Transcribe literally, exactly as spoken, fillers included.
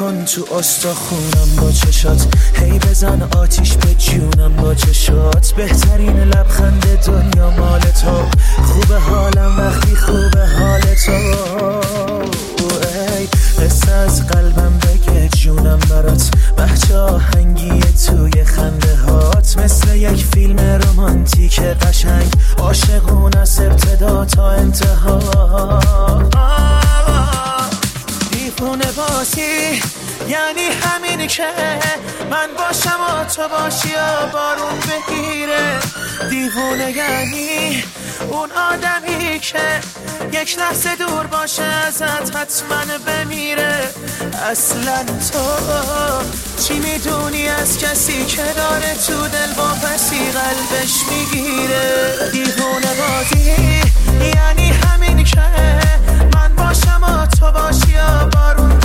کن تو استخونم با چشات، هی بزن آتیش به جونم با چشات. بهترین لبخند دنیا مال تو، خوبه حالم وقتی خوبه حال تو. ای قصه از قلبم بگه جونم برات، بچه آهنگی توی خنده هات، مثل یک فیلم رومانتیک قشنگ، عاشقون از ابتدا تا انتها. دیوونه بازی یعنی همینی که من باشم و تو باشی و بارون بگیره. دیوونه یعنی اون آدمی که یک لحظه دور باشه ازت حتما بمیره. اصلا تو چی میدونی از کسی که داره تو دل با پسی قلبش میگیره؟ دیوونه بازی یعنی همین که من باشم و تو باشی و بارون